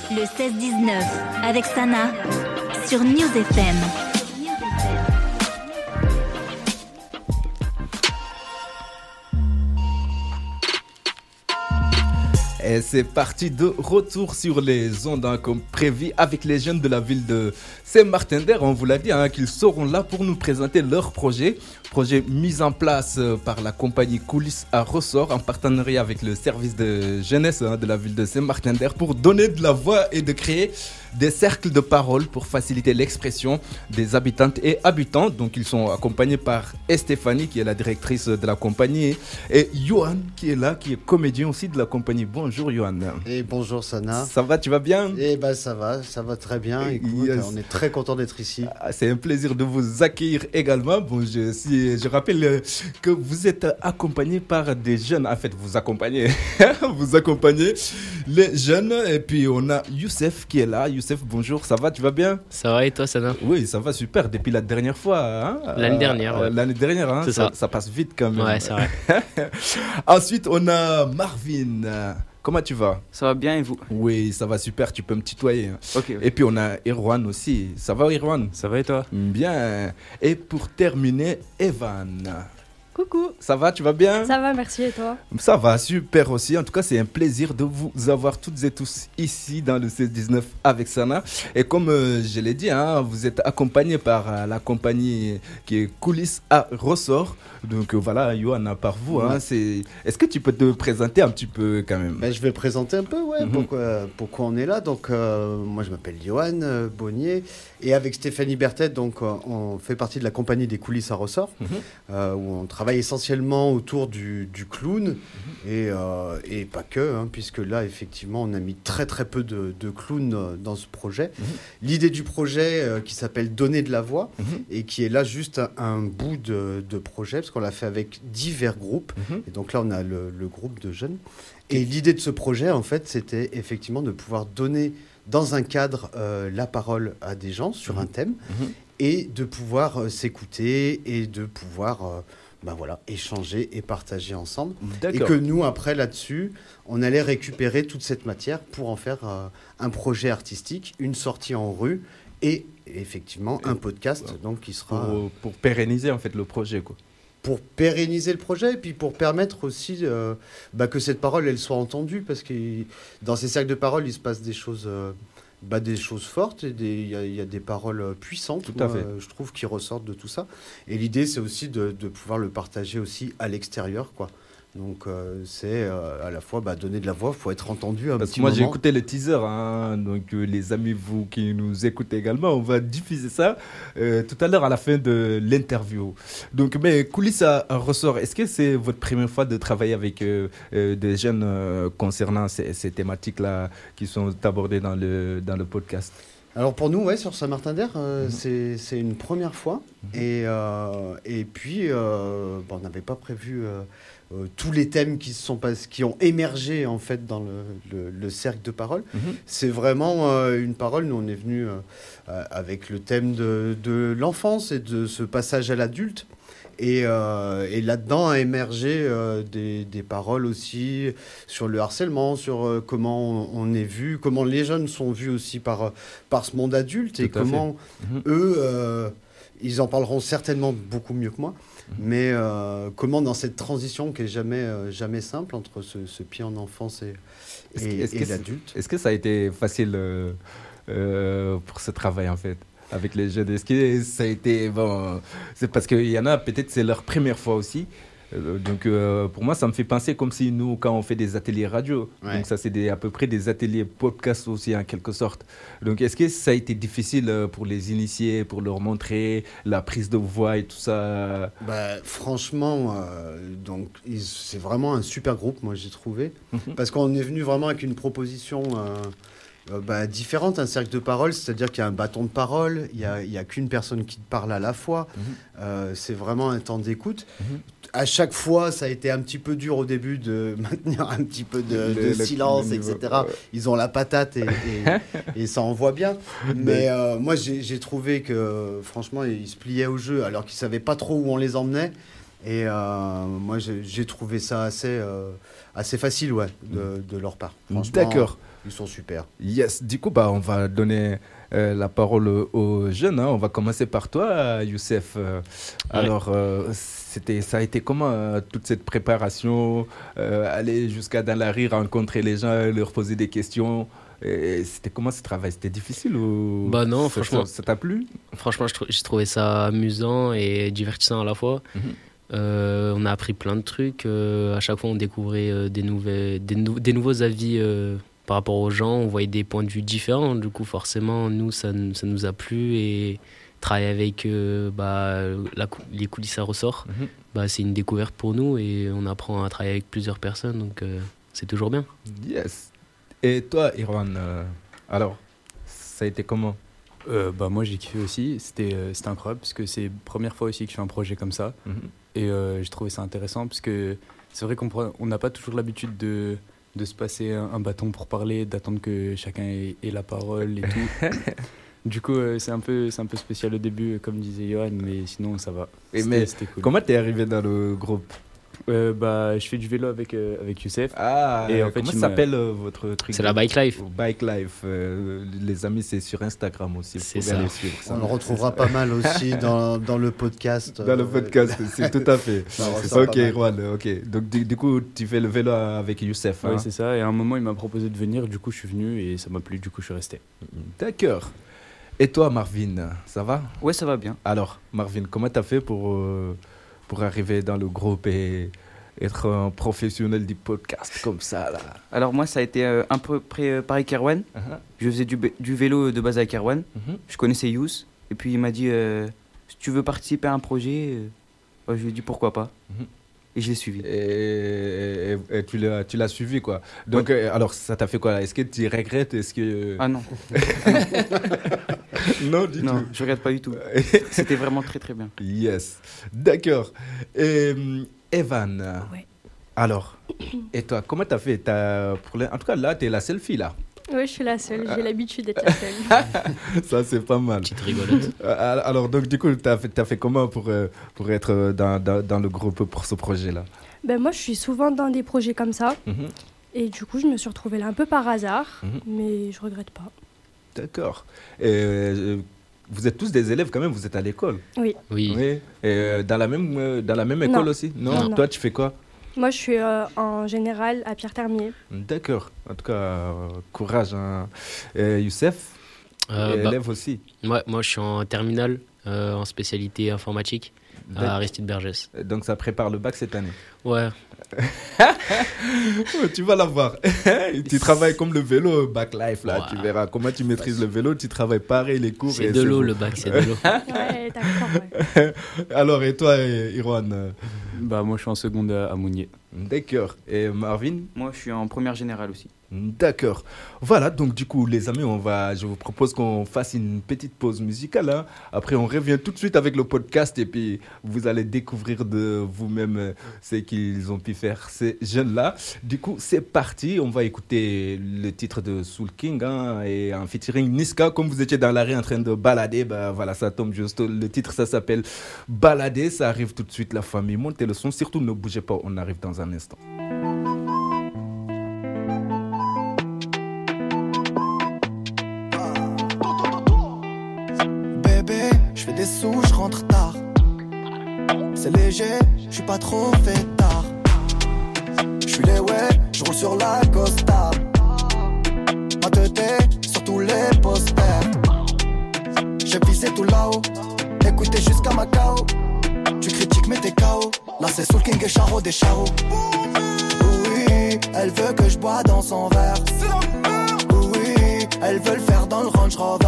Le 16-19 avec Sana sur News FM. Et c'est parti de retour sur les ondes comme prévu avec les jeunes de la ville de Saint-Martin-d'Air. On vous l'a dit qu'ils seront là pour nous présenter leur projet mis en place par la compagnie Coulisses à Ressort en partenariat avec le service de jeunesse de la ville de Saint-Martin-d'Air pour donner de la voix et de créer des cercles de parole pour faciliter l'expression des habitantes et habitants. Donc ils sont accompagnés par Stéphanie qui est la directrice de la compagnie et Johan qui est là, qui est comédien aussi de la compagnie. Bonjour Johan. Et bonjour Sana. Ça va, tu vas bien? Eh ben ça va très bien. Écoute, Yes. on est très content d'être ici. C'est un plaisir de vous accueillir également. Bon, je rappelle que vous êtes accompagné par des jeunes. En fait, vous accompagnez les jeunes. Et puis, on a Youssef qui est là. Youssef, bonjour, ça va, tu vas bien? Ça va et toi, Sana? Oui, ça va super. Depuis la dernière fois. L'année dernière. Ouais. L'année dernière, C'est ça passe vite quand même. Ouais, c'est vrai. Ensuite, on a Marvin. Comment tu vas? Ça va bien et vous? Oui, ça va super, tu peux me tutoyer. Ok. Et puis on a Erwan aussi. Ça va Erwan? Ça va et toi? Bien. Et pour terminer, Evan. Coucou. Ça va, tu vas bien? Ça va, merci et toi? Ça va, super aussi. En tout cas, c'est un plaisir de vous avoir toutes et tous ici dans le 16-19 avec Sana. Et comme je l'ai dit, vous êtes accompagnés par la compagnie qui est Coulisses à Ressort. Donc voilà, Johan, par vous. Ouais. Est-ce que tu peux te présenter un petit peu quand même? Je vais présenter un peu, pourquoi on est là. Donc, moi, je m'appelle Johan Bonnier. Et avec Stéphanie Berthet, donc, on fait partie de la compagnie des Coulisses à Ressort, où on travaille essentiellement autour du clown. Et pas que, puisque là, effectivement, on a mis très très peu de clowns dans ce projet. L'idée du projet qui s'appelle Donner de la voix et qui est là juste un bout de projet, parce qu'on l'a fait avec divers groupes. Et donc là, on a le groupe de jeunes. Et l'idée de ce projet, en fait, c'était effectivement de pouvoir donner dans un cadre la parole à des gens sur un thème et de pouvoir s'écouter et de pouvoir échanger et partager ensemble. D'accord. Et que nous, après, là-dessus, on allait récupérer toute cette matière pour en faire un projet artistique, une sortie en rue et effectivement un podcast donc, qui sera... Pour pérenniser en fait le projet, quoi. Pour pérenniser le projet et puis pour permettre aussi que cette parole elle soit entendue, parce que dans ces cercles de parole il se passe des choses fortes et il y a des paroles puissantes. Tout à fait. Je trouve qui ressortent de tout ça, et l'idée c'est aussi de pouvoir le partager aussi à l'extérieur, quoi. Donc c'est à la fois donner de la voix, il faut être entendu un Parce petit que moi moment. j'ai écouté le teaser, donc les amis vous qui nous écoutez également, on va diffuser ça tout à l'heure à la fin de l'interview. Donc mais Coulisses à Ressort, est-ce que c'est votre première fois de travailler avec des jeunes concernant ces thématiques-là qui sont abordées dans le podcast? Alors pour nous, sur Saint-Martin-d'Air, c'est une première fois. Et puis, on n'avait pas prévu tous les thèmes qui ont émergé en fait dans le cercle de parole. C'est vraiment une parole. Nous, on est venu avec le thème de l'enfance et de ce passage à l'adulte. Et là-dedans a émergé des paroles aussi sur le harcèlement, sur comment on est vu, comment les jeunes sont vus aussi par ce monde adulte, et comment eux, ils en parleront certainement beaucoup mieux que moi, mais comment dans cette transition qui est jamais simple entre ce pied en enfance et l'adulte. Est-ce que ça a été facile pour ce travail en fait avec les jeunes? Est-ce que ça a été c'est parce qu'il y en a peut-être c'est leur première fois aussi. Donc pour moi ça me fait penser comme si nous quand on fait des ateliers radio, donc ça c'est à peu près des ateliers podcast aussi en quelque sorte. Donc est-ce que ça a été difficile pour les initier, pour leur montrer la prise de voix et tout ça? Franchement, c'est vraiment un super groupe, moi j'ai trouvé, parce qu'on est venu vraiment avec une proposition différente, un cercle de parole, c'est-à-dire qu'il y a un bâton de parole, il y a qu'une personne qui parle à la fois, c'est vraiment un temps d'écoute. À chaque fois, ça a été un petit peu dur au début de maintenir un petit peu de silence, etc. Ils ont la patate et ça envoie bien. Mais moi, j'ai trouvé que, franchement, ils se pliaient au jeu alors qu'ils ne savaient pas trop où on les emmenait. Et moi, j'ai trouvé ça assez facile de leur part. D'accord. Ils sont super. Yes, du coup, on va donner la parole aux jeunes. On va commencer par toi, Youssef. Alors, ça a été comment toute cette préparation, aller jusqu'à dans la rue, rencontrer les gens, leur poser des questions. Et c'était comment ce travail? C'était difficile ou non, franchement. Ça t'a plu? Franchement, j'ai trouvé ça amusant et divertissant à la fois. On a appris plein de trucs. À chaque fois, on découvrait des nouveaux avis par rapport aux gens. On voyait des points de vue différents. Du coup, forcément, nous, ça nous a plu. Et travailler avec les coulisses à ressort, c'est une découverte pour nous. Et on apprend à travailler avec plusieurs personnes. Donc, c'est toujours bien. Yes. Et toi, Irwan, alors, ça a été comment? Moi, j'ai kiffé aussi. C'était incroyable parce que c'est la première fois aussi que je fais un projet comme ça. Et j'ai trouvé ça intéressant parce que c'est vrai qu'on n'a pas toujours l'habitude de se passer un bâton pour parler, d'attendre que chacun ait la parole et tout. Du coup, c'est un peu spécial au début, comme disait Johan, mais sinon, ça va. C'était cool. Comment t'es arrivé dans le groupe? Je fais du vélo avec Youssef. Et en fait, comment s'appelle votre truc? C'est la Bike Life. Bike Life. Les amis, c'est sur Instagram aussi. C'est ça. On le retrouvera pas mal aussi dans le podcast. Dans le podcast, c'est tout à fait. Ok, Juan, ok. Donc, du coup, tu fais le vélo avec Youssef. Oui, c'est ça. Et à un moment, il m'a proposé de venir. Du coup, je suis venu et ça m'a plu. Du coup, je suis resté. D'accord. Et toi, Marvin, ça va? Ouais, ça va bien. Alors, Marvin, comment t'as fait pour arriver dans le groupe et être un professionnel du podcast comme ça là? Alors moi, ça a été un peu pareil qu'Erwan. Je faisais du vélo de base avec Erwan. Je connaissais Youss. Et puis il m'a dit, si tu veux participer à un projet, je lui ai dit pourquoi pas. Et je l'ai suivi. Et tu l'as suivi quoi. Donc alors ça t'a fait quoi là? Est-ce que tu regrettes? Ah non. Non, du tout. Non, je regrette pas du tout. C'était vraiment très très bien. Yes, d'accord. Evan, ouais. Alors, et toi, comment t'as fait? En tout cas, là, t'es la seule fille, là. Oui, je suis la seule. J'ai l'habitude d'être la seule. Ça, c'est pas mal. Petite rigolote. Alors, donc, du coup, t'as fait comment pour être dans le groupe pour ce projet-là? Moi, je suis souvent dans des projets comme ça. Et du coup, je me suis retrouvée là un peu par hasard. Mais je regrette pas. D'accord. Vous êtes tous des élèves quand même, vous êtes à l'école? Oui. Et dans la même école aussi? Non. Toi, tu fais quoi? Moi, je suis en général à Pierre-Termier. D'accord. En tout cas, courage. Hein. Youssef, élève aussi? Ouais, moi, je suis en terminale, en spécialité informatique, à Aristide Bergès. Donc, ça prépare le bac cette année? Ouais. Tu vas l'avoir. Tu travailles comme le vélo, back life, là. Wow. Tu verras comment tu maîtrises le vélo. Tu travailles pareil, les cours. C'est de l'eau, le bac, c'est de l'eau. Ouais, d'accord. Ouais. Alors, et toi, Irwan? Moi, je suis en seconde à Mounier. D'accord. Et Marvin? Moi, je suis en première générale aussi. D'accord. Voilà, donc du coup, les amis, je vous propose qu'on fasse une petite pause musicale. Hein. Après, on revient tout de suite avec le podcast et puis vous allez découvrir de vous-même ce qu'ils ont pu faire, ces jeunes-là. Du coup, c'est parti. On va écouter le titre de Soul King et en featuring Niska. Comme vous étiez dans l'arrêt en train de balader, voilà, ça tombe juste. Le titre, ça s'appelle Balader. Ça arrive tout de suite, la famille. Montez le son. Surtout, ne bougez pas. On arrive dans un instant. Des sous, je rentre tard. C'est léger, je suis pas trop fêtard. Je suis les ouais, je roule sur la Costa. Ma tête sur tous les posters. J'ai visé tout là-haut, écoutez jusqu'à Macao. Tu critiques mais t'es KO. Là c'est Soul King et Charo des Charo. Oui, elle veut que je bois dans son verre. Oui, elle veut le faire dans le Range Rover.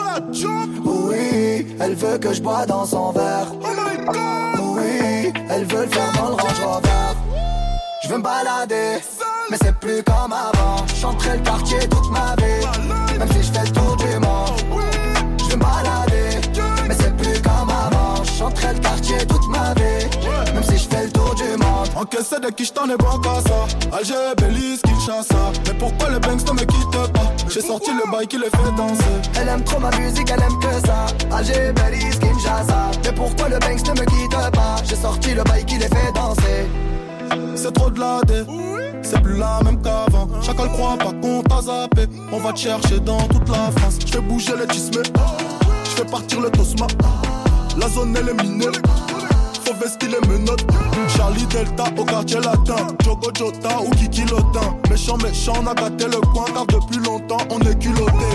Oui, elle veut que je bois dans son verre. Oui, elle veut le faire dans le Range Rover. Je veux me balader, mais c'est plus comme avant. J'entrais le quartier toute ma vie, même si je fais le tour du monde. Je veux me balader, mais c'est plus comme avant. J'entrais le quartier toute ma vie, même si je fais le tour du monde. Encaissé de qui j't'en ai bon qu'à ça. Alger, Belize, Kinshasa. Mais pourquoi le Banks ne me quitte pas? J'ai sorti le bail qui les fait danser. Elle aime trop ma musique, elle aime que ça. Alger, Belize, Kinshasa. Mais pourquoi le Banks ne me quitte pas? J'ai sorti le bail qui les fait danser. C'est trop de la dé. c'est plus la même qu'avant. Chacun croit pas qu'on t'a zappé. On va te chercher dans toute la France. Je fais bouger les tismés, je fais partir le tosma. La zone elle est minée, faut vestir les menottes. Charlie Delta au quartier latin, Jogo Jota ou Kiki Lotin. Méchant, on a gâté le coin car depuis longtemps on est culotté.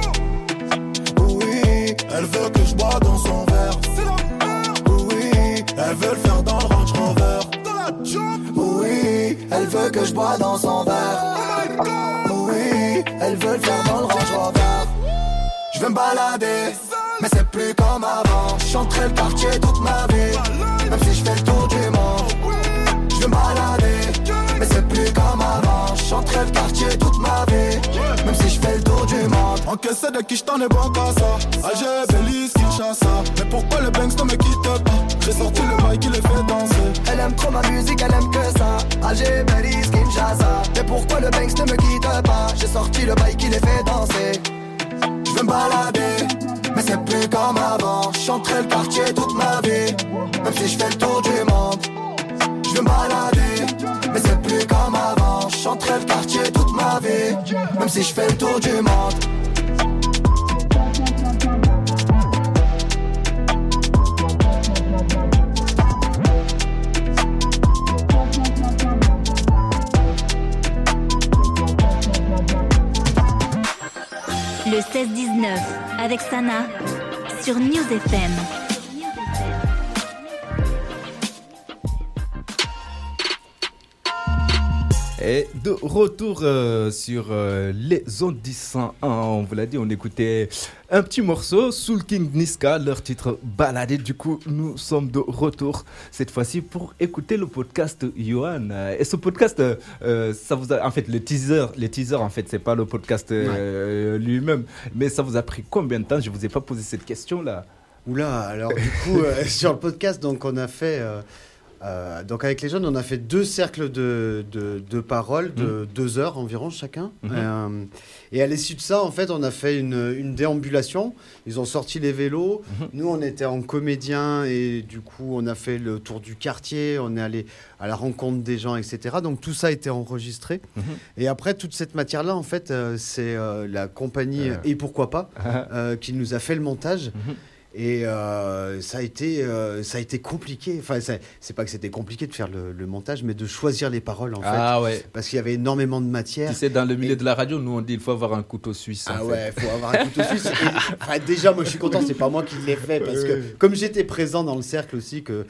Oui, elle veut que je bois dans son verre. Oui, elle veut le faire dans le Range Rover. Oui, elle veut que je bois dans son verre. Oui, elle veut le faire dans le Range Rover. Je veux me balader, mais c'est plus comme avant. Je chanterai le quartier toute ma vie, même si je fais le tour du monde. Je veux me balader, mais c'est plus comme avant. Je chanterai le quartier toute ma vie, même si je fais le tour du monde. Encaissé de qui j't'en ai bon qu'à ça. Alger, Belize, Kinshasa. Mais pourquoi le Banks ne me quitte pas? J'ai sorti le bail qui les fait danser. Elle aime trop ma musique, elle aime que ça. Alger, Belize, Kinshasa. Mais pourquoi le Banks ne me quitte pas? J'ai sorti le bail qui les fait danser. Je veux me balader, mais c'est plus comme avant. Je chanterai le quartier toute ma vie, même si je fais le tour du monde. Je veux me balader, mais c'est plus comme avant. Je chanterai le quartier toute ma vie, même si je fais le tour du monde. Le 16-19 avec Sana sur News FM. Et de retour sur les ondes 10.1, on vous l'a dit, on écoutait un petit morceau, Soul King Niska, leur titre Baladé. Du coup, nous sommes de retour cette fois-ci pour écouter le podcast Yohan. Et ce podcast, ça vous a, en fait, les teasers, en fait, c'est pas le podcast lui-même, mais ça vous a pris combien de temps? Je vous ai pas posé cette question-là. Oula, alors du coup, sur le podcast, donc on a fait. Donc avec les jeunes, on a fait 2 cercles de paroles de 2 heures environ chacun. Et à l'issue de ça, en fait, on a fait une déambulation. Ils ont sorti les vélos. Nous, on était en comédien et du coup, on a fait le tour du quartier. On est allé à la rencontre des gens, etc. Donc tout ça a été enregistré. Et après, toute cette matière-là, en fait, c'est la compagnie Et Pourquoi Pas qui nous a fait le montage. Et ça a été compliqué. Enfin, c'est pas que c'était compliqué de faire le montage, mais de choisir les paroles en fait. Ouais. Parce qu'il y avait énormément de matière. Tu sais, dans le milieu de la radio, nous on dit il faut avoir un couteau suisse. Ouais, il faut avoir un couteau suisse. Déjà, moi je suis content, c'est pas moi qui l'ai fait parce que comme j'étais présent dans le cercle aussi, que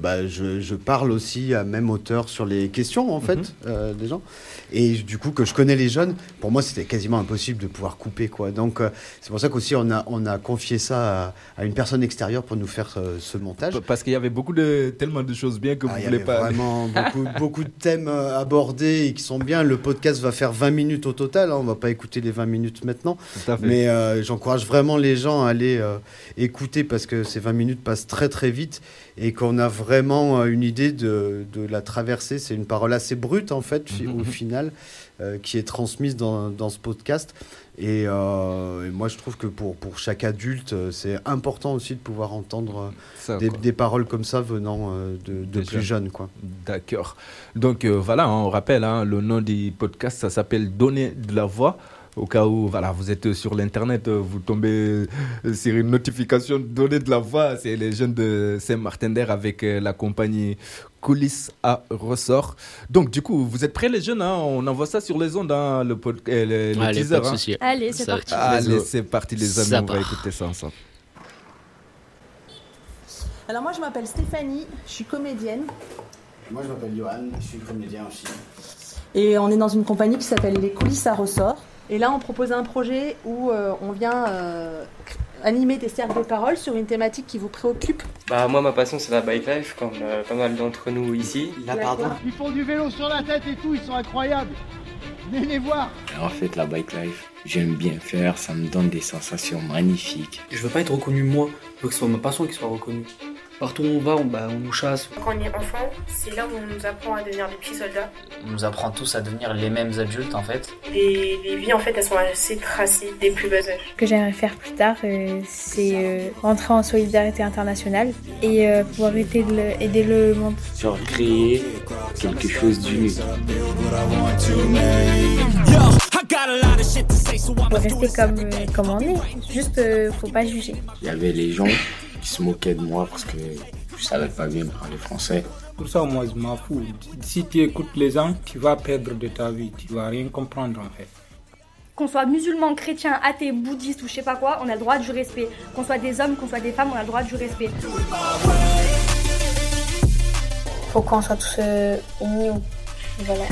je parle aussi à même hauteur sur les questions en fait des gens. Et du coup que je connais les jeunes, pour moi c'était quasiment impossible de pouvoir couper quoi. Donc c'est pour ça qu'aussi on a confié ça à une personne extérieure pour nous faire ce montage. Parce qu'il y avait tellement de choses bien que vous voulez pas. Il y avait vraiment beaucoup de thèmes abordés et qui sont bien. Le podcast va faire 20 minutes au total. On va pas écouter les 20 minutes maintenant. Mais j'encourage vraiment les gens à aller écouter parce que ces 20 minutes passent très très vite et qu'on a vraiment une idée de la traversée. C'est une parole assez brute en fait au final qui est transmise dans ce podcast. Et moi, je trouve que pour chaque adulte, c'est important aussi de pouvoir entendre des paroles comme ça venant de plus jeunes. Quoi. D'accord. Donc voilà, on rappelle, le nom du podcast, ça s'appelle Donner de la voix. Au cas où vous êtes sur l'internet, vous tombez sur une notification Donner de la voix. C'est les jeunes de Saint-Martin-d'Air avec la compagnie Coulisses à Ressort. Donc du coup, vous êtes prêts les jeunes On envoie ça sur les ondes, le teaser. Pas de souci. Allez, c'est parti. Allez, c'est parti les amis, on va écouter ça ensemble. Alors moi je m'appelle Stéphanie, je suis comédienne. Moi je m'appelle Yohan, je suis comédien aussi. Et on est dans une compagnie qui s'appelle Les Coulisses à Ressort. Et là on propose un projet où on vient animer des cercles de parole sur une thématique qui vous préoccupe. Moi ma passion c'est la bike life, comme pas mal d'entre nous ici. Ils font du vélo sur la tête et tout, ils sont incroyables. Venez les voir. En fait la bike life, j'aime bien faire, ça me donne des sensations magnifiques. Je veux pas être reconnu moi, je veux que ce soit ma passion qui soit reconnue. Partout où on va, on nous chasse. Quand on est enfant, c'est là où on nous apprend à devenir des petits soldats. On nous apprend tous à devenir les mêmes adultes en fait. Les vies en fait elles sont assez tracées dès le plus bas âge. Ce que j'aimerais faire plus tard, c'est rentrer en solidarité internationale et pouvoir aider le monde. Genre créer quelque chose d'unique. Faut rester comme on est, juste faut pas juger. Il y avait les gens qui se moquaient de moi parce que je savais pas bien parler français. Pour ça, moi, je m'en fous. Si tu écoutes les gens, tu vas perdre de ta vie, tu vas rien comprendre en fait. Qu'on soit musulman, chrétien, athée, bouddhiste ou je sais pas quoi, on a le droit du respect. Qu'on soit des hommes, qu'on soit des femmes, on a le droit du respect. Faut qu'on soit tous unis. Voilà.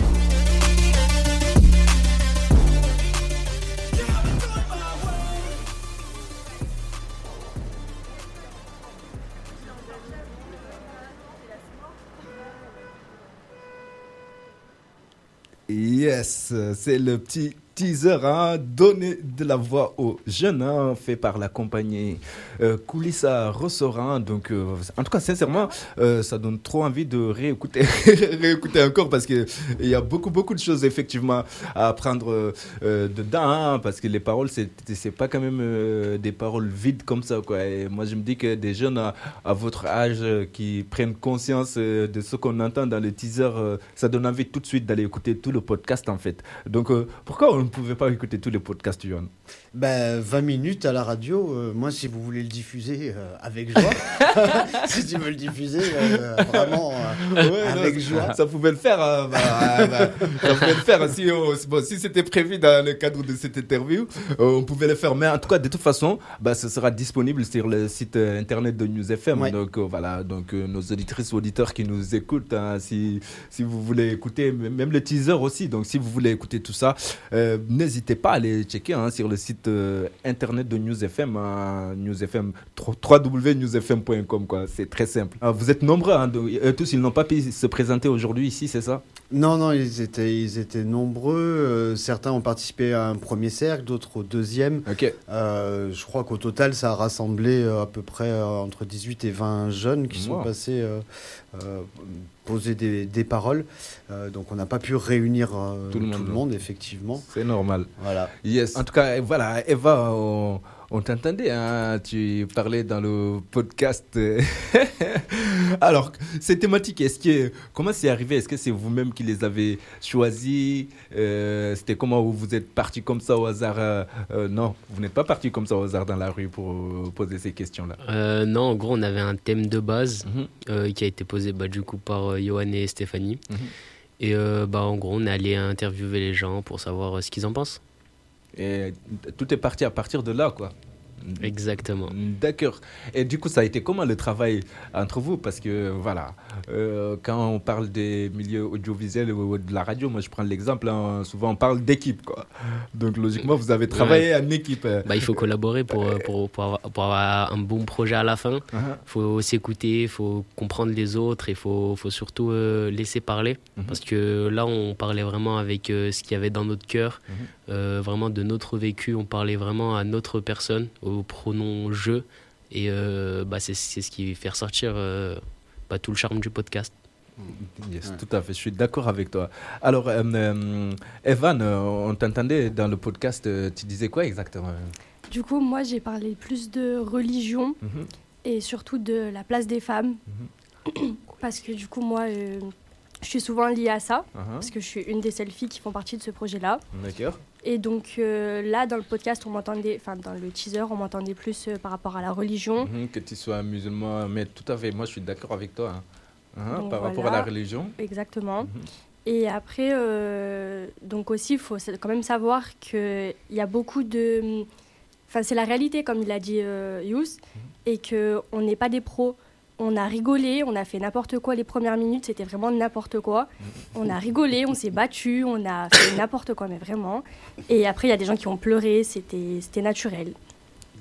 Yes, c'est le petit teaser, donner de la voix aux jeunes, fait par la compagnie Kulisa Ressort. Donc, en tout cas, sincèrement, ça donne trop envie de réécouter encore parce qu'il y a beaucoup de choses effectivement à apprendre dedans, parce que les paroles, c'est pas quand même des paroles vides comme ça, quoi. Et moi, je me dis que des jeunes à votre âge qui prennent conscience de ce qu'on entend dans le teaser, ça donne envie tout de suite d'aller écouter tout le podcast en fait. Donc, pourquoi on ne pouvait pas écouter tous les podcasts, Yohan? 20 minutes à la radio, moi si vous voulez le diffuser, avec joie. Si tu veux le diffuser, vraiment avec joie. Ça pouvait le faire. Ça pouvait le faire. Si c'était prévu dans le cadre de cette interview, on pouvait le faire. Mais en tout cas, de toute façon, ce sera disponible sur le site internet de News FM. Ouais. Donc voilà, donc nos auditrices ou auditeurs qui nous écoutent, si vous voulez écouter, même le teaser aussi. Donc si vous voulez écouter tout ça, n'hésitez pas à aller checker sur le site internet de News FM, News FM, www.newsfm.com, quoi. C'est très simple. Vous êtes nombreux, tous ils n'ont pas pu se présenter aujourd'hui ici, c'est ça? Non, ils étaient nombreux. Certains ont participé à un premier cercle, d'autres au deuxième. Okay. Je crois qu'au total, ça a rassemblé à peu près entre 18 et 20 jeunes qui sont passés poser des paroles. Donc on n'a pas pu réunir tout le monde, effectivement. C'est normal. Voilà. Yes. En tout cas, voilà, Eva, on t'entendait, tu parlais dans le podcast. Alors, ces thématiques, comment c'est arrivé? Est-ce que c'est vous-même qui les avez choisies? C'était comment vous êtes parti comme ça au hasard? Non, vous n'êtes pas parti comme ça au hasard dans la rue pour poser ces questions-là. Non, en gros, on avait un thème de base qui a été posé du coup par Yohan et Stéphanie. Et en gros, on est allé interviewer les gens pour savoir ce qu'ils en pensent. Et tout est parti à partir de là, quoi. Exactement. D'accord. Et du coup, ça a été comment le travail entre vous? Parce que voilà, quand on parle des milieux audiovisuels ou de la radio, moi je prends l'exemple, souvent on parle d'équipe, quoi. Donc logiquement, vous avez travaillé en équipe. Il faut collaborer pour avoir un bon projet à la fin. Il faut s'écouter, il faut comprendre les autres, il faut surtout laisser parler. Parce que là, on parlait vraiment avec ce qu'il y avait dans notre cœur, vraiment de notre vécu, on parlait vraiment à notre personne, au pronom je, et c'est ce qui fait ressortir tout le charme du podcast. Yes, tout à fait, je suis d'accord avec toi. Alors, Evan, on t'entendait dans le podcast, tu disais quoi exactement? Du coup, moi j'ai parlé plus de religion et surtout de la place des femmes, parce que du coup moi je suis souvent liée à ça, parce que je suis une des seules filles qui font partie de ce projet-là. D'accord. Et donc là, dans le podcast, dans le teaser, on m'entendait plus par rapport à la religion. Que tu sois musulman, mais tout à fait, moi je suis d'accord avec toi. Par rapport à la religion. Exactement. Et après, donc aussi, il faut quand même savoir qu'il y a beaucoup de... Enfin, c'est la réalité, comme il a dit Yous, et qu'on n'est pas des pros. On a rigolé, on a fait n'importe quoi les premières minutes, c'était vraiment n'importe quoi. On a rigolé, on s'est battu, on a fait n'importe quoi, mais vraiment. Et après, il y a des gens qui ont pleuré, c'était naturel.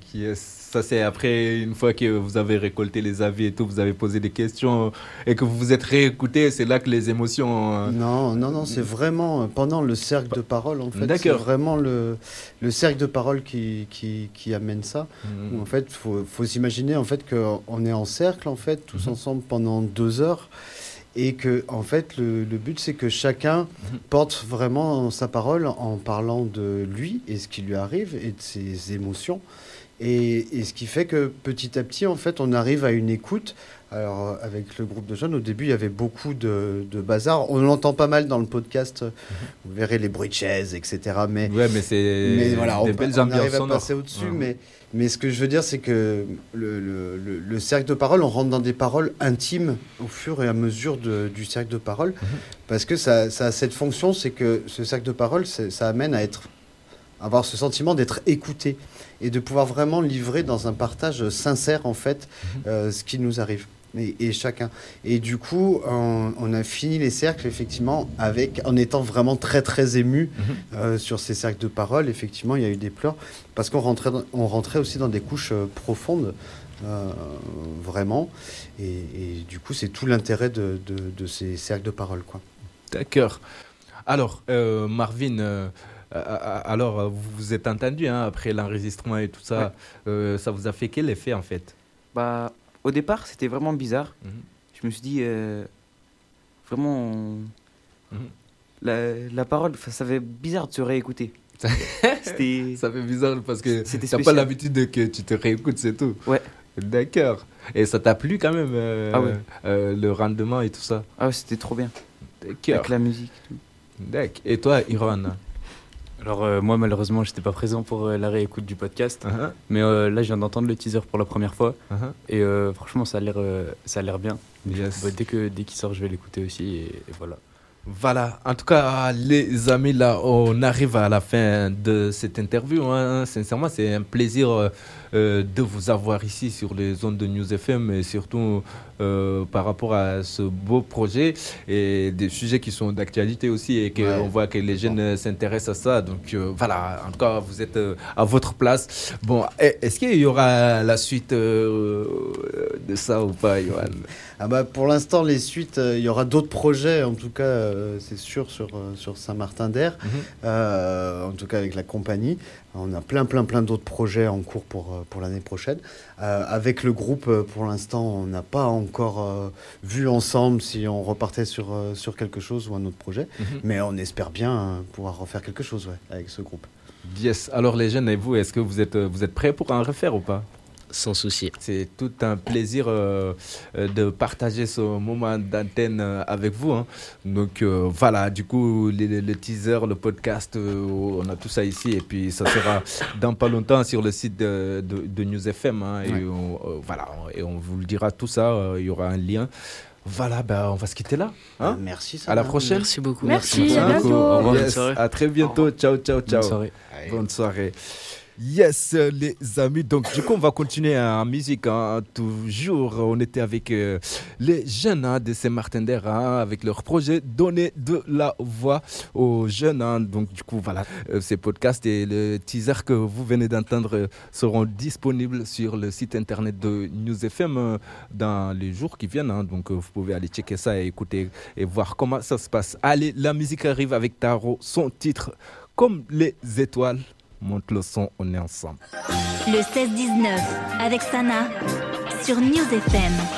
Ça, c'est après, une fois que vous avez récolté les avis et tout, vous avez posé des questions et que vous vous êtes réécouté, c'est là que les émotions... Non, c'est vraiment pendant le cercle de parole, en fait. D'accord. C'est vraiment le cercle de parole qui amène ça. Où, en fait, faut s'imaginer en fait, qu'on est en cercle, en fait, tous ensemble pendant 2 heures. Et que, en fait, le but, c'est que chacun porte vraiment sa parole en parlant de lui et ce qui lui arrive et de ses émotions. Et ce qui fait que petit à petit, en fait, on arrive à une écoute. Alors, avec le groupe de jeunes, au début, il y avait beaucoup de bazar. On l'entend pas mal dans le podcast. Vous verrez les bruits de chaises, etc. Mais voilà, on arrive à passer au-dessus. Mais ce que je veux dire, c'est que le cercle de parole, on rentre dans des paroles intimes au fur et à mesure du cercle de parole. Parce que ça a cette fonction, c'est que ce cercle de parole, ça amène à avoir ce sentiment d'être écouté et de pouvoir vraiment livrer dans un partage sincère, en fait, ce qui nous arrive. Et chacun. Et du coup, on a fini les cercles, effectivement, en étant vraiment très, très ému sur ces cercles de parole. Effectivement, il y a eu des pleurs, parce qu'on rentrait aussi dans des couches profondes, vraiment. Et du coup, c'est tout l'intérêt de ces cercles de parole, quoi. D'accord. Alors, Marvin... alors, vous vous êtes entendu après l'enregistrement et tout ça. Ouais. Ça vous a fait quel effet, en fait? Au départ, c'était vraiment bizarre. Je me suis dit, vraiment, la parole, ça fait bizarre de se réécouter. Ça fait bizarre parce que tu n'as pas l'habitude que tu te réécoutes, c'est tout. Ouais. D'accord. Et ça t'a plu quand même, le rendement et tout ça? Ah ouais, c'était trop bien. D'accord. Avec la musique. D'accord. Et toi, Iran? Alors moi malheureusement j'étais pas présent pour la réécoute du podcast, mais là je viens d'entendre le teaser pour la première fois et franchement ça a l'air bien. Yes. Dès qu'il sort je vais l'écouter aussi et voilà. Voilà, en tout cas les amis, là on arrive à la fin de cette interview, sincèrement c'est un plaisir de vous avoir ici sur les ondes de News FM et surtout par rapport à ce beau projet et des sujets qui sont d'actualité aussi et qu'on voit que les jeunes s'intéressent à ça, donc voilà, en tout cas vous êtes à votre place. Bon, est-ce qu'il y aura la suite de ça ou pas, Johan? Pour l'instant, les suites, il y aura d'autres projets, en tout cas, c'est sûr, sur Saint-Martin-d'Air, en tout cas avec la compagnie. On a plein d'autres projets en cours pour l'année prochaine. Avec le groupe, pour l'instant, on n'a pas encore vu ensemble si on repartait sur quelque chose ou un autre projet, mais on espère bien pouvoir refaire quelque chose avec ce groupe. Yes. Alors les jeunes et vous, est-ce que vous êtes prêts pour en refaire ou pas? Sans souci. C'est tout un plaisir de partager ce moment d'antenne avec vous. Donc voilà, du coup, le teaser, le podcast, on a tout ça ici. Et puis ça sera dans pas longtemps sur le site de News FM. Et on vous le dira tout ça. Il y aura un lien. Voilà, on va se quitter là. Merci. À la prochaine. Merci beaucoup. Merci, à bientôt. Au revoir. Yes, à très bientôt. Ciao. Bonne soirée. Bonne soirée. Yes, les amis. Donc, du coup, on va continuer en musique. Toujours, on était avec les jeunes de Saint-Martin-d'Air avec leur projet Donner de la voix aux jeunes. Donc, du coup, voilà, ces podcasts et le teaser que vous venez d'entendre seront disponibles sur le site internet de News FM dans les jours qui viennent. Donc, vous pouvez aller checker ça et écouter et voir comment ça se passe. Allez, la musique arrive avec Taro, son titre Comme les étoiles. Monte le son, on est ensemble. Le 16-19 avec Sana sur News FM.